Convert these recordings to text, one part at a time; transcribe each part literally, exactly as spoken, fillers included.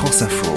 France Info.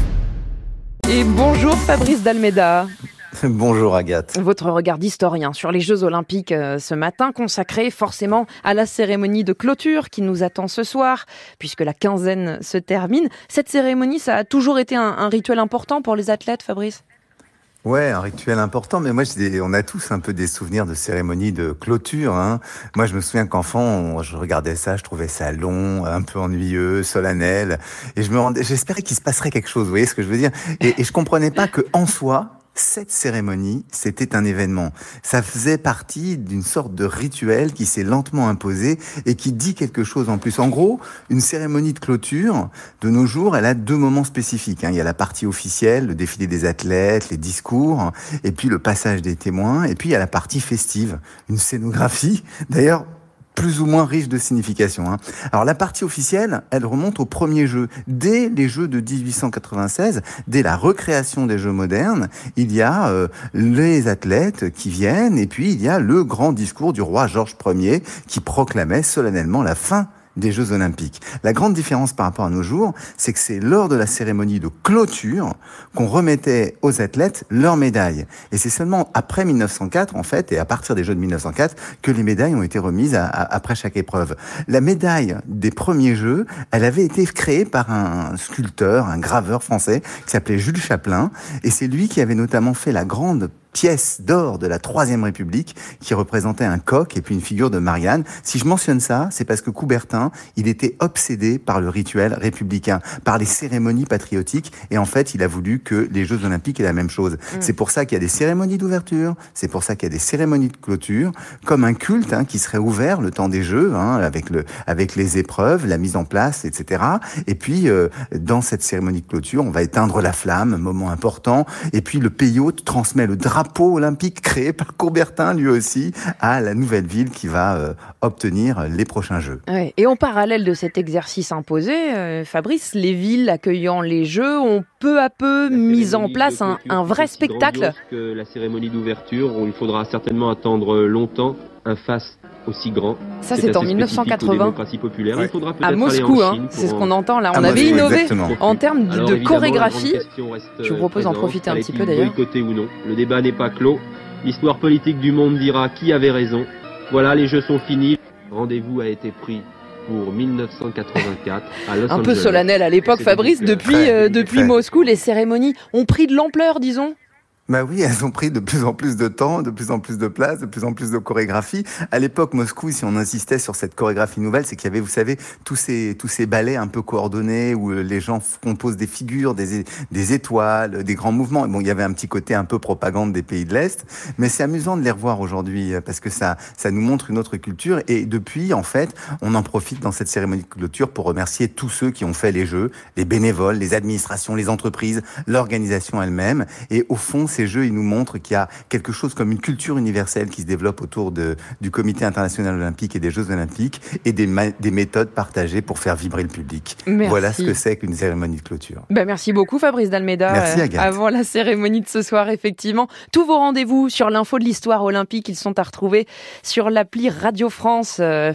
Et bonjour Fabrice d'Almeida. Bonjour Agathe. Votre regard d'historien sur les Jeux Olympiques euh, ce matin, consacré forcément à la cérémonie de clôture qui nous attend ce soir, puisque la quinzaine se termine. Cette cérémonie, ça a toujours été un, un rituel important pour les athlètes, Fabrice ? Ouais, un rituel important, mais moi, j'ai des, on a tous un peu des souvenirs de cérémonies de clôture. Hein. Moi, je me souviens qu'enfant, on, je regardais ça, je trouvais ça long, un peu ennuyeux, solennel, et je me rendais, j'espérais qu'il se passerait quelque chose. Vous voyez ce que je veux dire ? Et, et je comprenais pas que en soi, cette cérémonie, c'était un événement. Ça faisait partie d'une sorte de rituel qui s'est lentement imposé et qui dit quelque chose en plus. En gros, une cérémonie de clôture, de nos jours, elle a deux moments spécifiques. Il y a la partie officielle, le défilé des athlètes, les discours, et puis le passage des témoins, et puis il y a la partie festive, une scénographie. D'ailleurs, plus ou moins riche de signification. Hein. Alors la partie officielle, elle remonte au premier jeu. Dès les Jeux de dix-huit cent quatre-vingt-seize, dès la recréation des Jeux modernes, il y a euh, les athlètes qui viennent, et puis il y a le grand discours du roi Georges Ier qui proclamait solennellement la fin des Jeux Olympiques. La grande différence par rapport à nos jours, c'est que c'est lors de la cérémonie de clôture qu'on remettait aux athlètes leurs médailles. Et c'est seulement après mille neuf cent quatre, en fait, et à partir des Jeux de mille neuf cent quatre, que les médailles ont été remises à, à, après chaque épreuve. La médaille des premiers Jeux, elle avait été créée par un sculpteur, un graveur français, qui s'appelait Jules Chaplin, et c'est lui qui avait notamment fait la grande pièce d'or de la Troisième République qui représentait un coq et puis une figure de Marianne. Si je mentionne ça, c'est parce que Coubertin, il était obsédé par le rituel républicain, par les cérémonies patriotiques, et en fait, il a voulu que les Jeux Olympiques aient la même chose. Mmh. C'est pour ça qu'il y a des cérémonies d'ouverture, c'est pour ça qu'il y a des cérémonies de clôture, comme un culte hein, qui serait ouvert le temps des Jeux, hein, avec le, avec les épreuves, la mise en place, et cetera. Et puis, euh, dans cette cérémonie de clôture, on va éteindre la flamme, moment important, et puis le pays hôte transmet le drapeau olympique créé par Coubertin, lui aussi, à la nouvelle ville qui va euh, obtenir les prochains Jeux. Ouais. Et en parallèle de cet exercice imposé, euh, Fabrice, les villes accueillant les Jeux ont peu à peu mis en place un, un vrai spectacle. Que la cérémonie d'ouverture, où il faudra certainement attendre longtemps un faste aussi grand. Ça, c'est, c'est en dix-neuf cent quatre-vingts. Populaire. Ouais. Il faudra peut-être à Moscou, aller en Chine hein, c'est ce qu'on en... entend là. On ah, avait Moscou, innové exactement. en termes Alors, de chorégraphie. Je vous propose d'en présente. profiter un petit peu d'ailleurs. Boycotté ou non, le débat n'est pas clos. L'histoire politique du monde dira qui avait raison. Voilà, les Jeux sont finis. Rendez-vous a été pris pour mille neuf cent quatre-vingt-quatre à Los Angeles. Un peu solennel à l'époque, Fabrice. Depuis, euh, depuis Moscou, les cérémonies ont pris de l'ampleur, disons. Bah oui, elles ont pris de plus en plus de temps, de plus en plus de place, de plus en plus de chorégraphie. À l'époque, Moscou, si on insistait sur cette chorégraphie nouvelle, c'est qu'il y avait, vous savez, tous ces tous ces ballets un peu coordonnés où les gens composent des figures, des des étoiles, des grands mouvements. Bon, il y avait un petit côté un peu propagande des pays de l'Est, mais c'est amusant de les revoir aujourd'hui parce que ça ça nous montre une autre culture. Et depuis, en fait, on en profite dans cette cérémonie de clôture pour remercier tous ceux qui ont fait les Jeux, les bénévoles, les administrations, les entreprises, l'organisation elle-même. Et au fond, ces Jeux, ils nous montrent qu'il y a quelque chose comme une culture universelle qui se développe autour de, du Comité international olympique et des Jeux olympiques et des, ma- des méthodes partagées pour faire vibrer le public. Merci. Voilà ce que c'est qu'une cérémonie de clôture. Ben merci beaucoup Fabrice d'Almeida. Merci Agathe. Euh, avant la cérémonie de ce soir, effectivement. Tous vos rendez-vous sur l'info de l'histoire olympique, ils sont à retrouver sur l'appli Radio France. Euh,